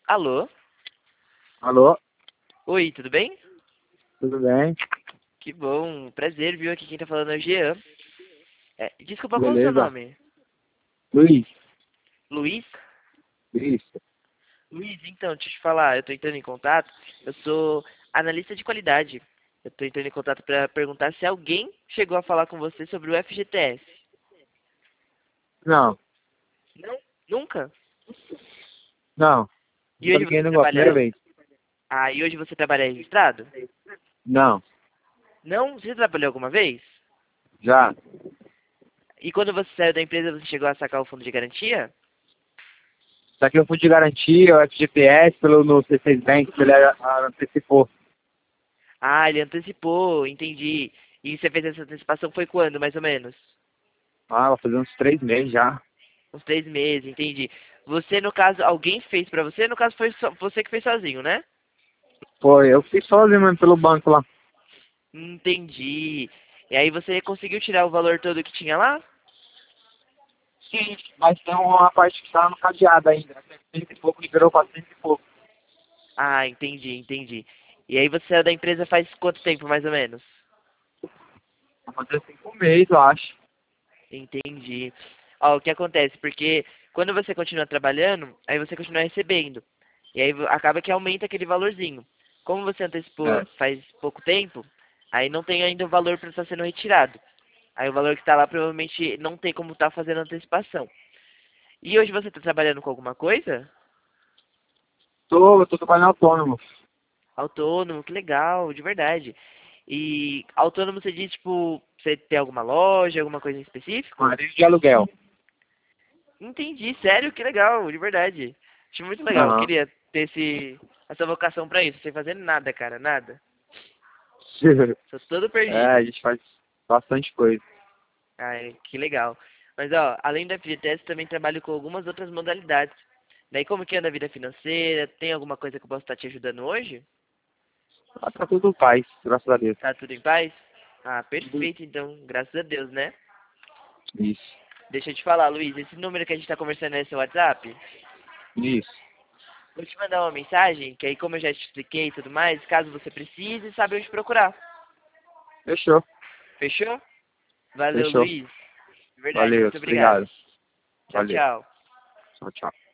Alô? Alô, Oi, tudo bem? tudo bem? Que bom, prazer, viu? Aqui quem tá falando é o Jean. Desculpa, qual é o seu Beleza? nome? Luiz, Luiz? isso. Luiz, então, deixa eu te falar, eu tô entrando em contato, eu sou analista de qualidade. Eu tô entrando em contato pra perguntar se alguém chegou a falar com você sobre o FGTS. Não, Não? Nunca? não, E tô hoje você ligando agora, primeira trabalha... vez. Ah, e hoje você trabalha registrado? Não, Não? Você trabalhou alguma vez? já. E quando você saiu da empresa, você chegou a sacar o fundo de garantia? Só que eu fui de garantia, o FGTS, pelo no C6 Bank, que ele antecipou. Ah, ele antecipou, entendi. E você fez essa antecipação foi quando, mais ou menos? Ah, vai fazer uns 3 meses já. Uns 3 meses, entendi. Você, no caso, alguém fez pra você? No caso, foi você que fez sozinho, né? Foi, eu fiz sozinho mesmo pelo banco lá. Entendi. E aí você conseguiu tirar o valor todo que tinha lá? Sim, mas tem uma parte que tá no cadeado ainda. 100 e pouco, liberou 400 e pouco. Ah, entendi, entendi. E aí você saiu da empresa faz quanto tempo, mais ou menos? Vai fazer 5 meses, eu acho. Entendi. Ó, o que acontece? Porque quando você continua trabalhando, aí você continua recebendo. E aí acaba que aumenta aquele valorzinho. Como você antecipou É. faz pouco tempo, aí não tem ainda o valor para estar sendo retirado. Aí o valor que está lá provavelmente não tem como estar fazendo antecipação. E hoje você está trabalhando com alguma coisa? Eu tô trabalhando autônomo. Autônomo, que legal, de verdade. E autônomo você diz, tipo, você tem alguma loja, alguma coisa em específico? Marido de aluguel. Entendi, sério, que legal, de verdade. Acho muito legal, Aham. queria ter essa vocação pra isso, sem fazer nada, cara, nada. Sou todo É, a perdido. gente faz bastante coisa. Ai, que legal. Mas, ó, além do FGTS, também trabalho com algumas outras modalidades. Daí, como que anda a vida financeira? Tem alguma coisa que eu posso estar te ajudando hoje? Ah, tá tudo paz, graças a Deus. Tá tudo em paz? Ah, perfeito, então, graças a Deus, né? Isso, Deixa eu te falar, Luiz, esse número que a gente tá conversando é seu WhatsApp? isso. Vou te mandar uma mensagem, que aí como eu já te expliquei e tudo mais, caso você precise, sabe onde procurar. Fechou, Fechou? Valeu, fechou. Luiz. De verdade, Valeu, muito obrigado. obrigado. Tchau, Valeu. tchau. Tchau, tchau.